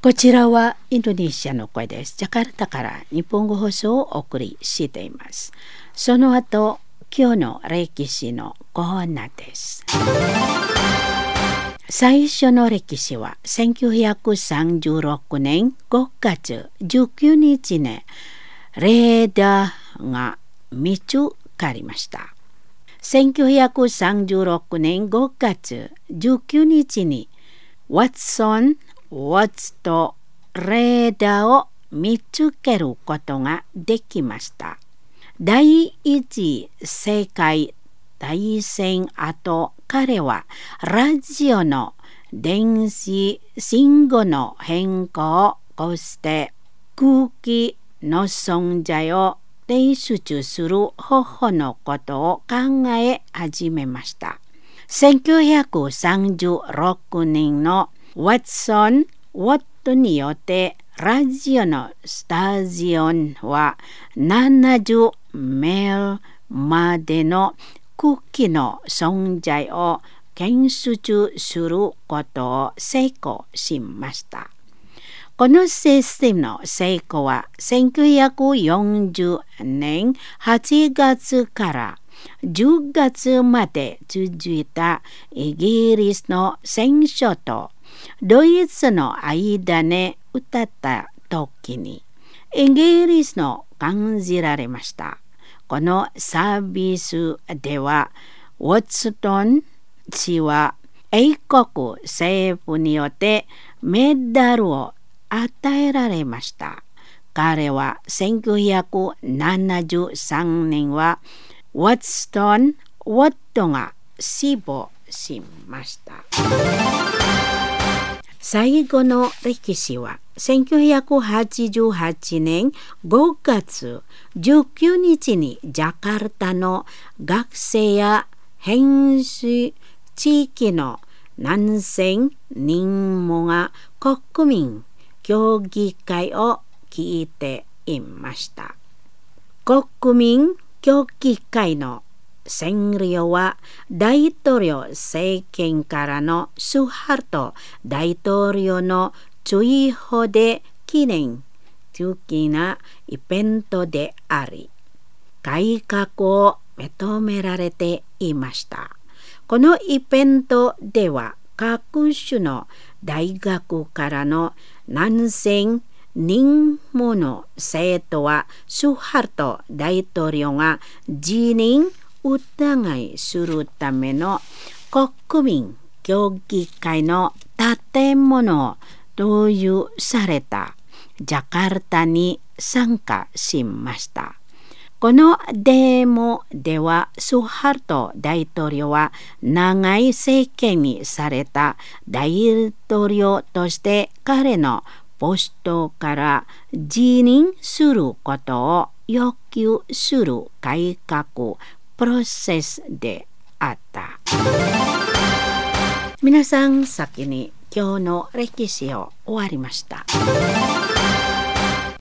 こちらはインドネシアの声です。ジャカルタから日本語放送をお送りしています。その後、今日の歴史のコーナーです。最初の歴史は1936年5月19日にレーダーが見つかりました。1936年5月19日にワットとレーダーを見つけることができました。第一次世界大戦後、彼はラジオの電子信号の変更を起こして空気の存在を提出する方法のことを考え始めました。1936年のワットによってラジオのスタジオンは70メールまでの空気の存在を検出することを成功しました。このシステムの成功は1940年8月から10月まで続いたイギリスの戦争とドイツの間に歌った時にイギリスの感じられました。このサービスではウォットン氏は英国政府によってメダルを与えられました。彼は1973年はウォットが死亡しました。最後の歴史は1988年5月19日にジャカルタの学生や編集地域の何千人もが国民協議会を聞いていました。国民協議会の占領は大統領政権からのスハルト大統領の追放で記念的なイベントであり、改革を認められていました。このイベントでは各種の大学からの何千人もの生徒はスハルト大統領が辞任疑いするための国民協議会の建物を導入されたジャカルタに参加しました。このデモではスハルト大統領は長い政権にされた大統領として彼のポストから辞任することを要求する改革プロセスであった。皆さん、先に今日の歴史を終わりました。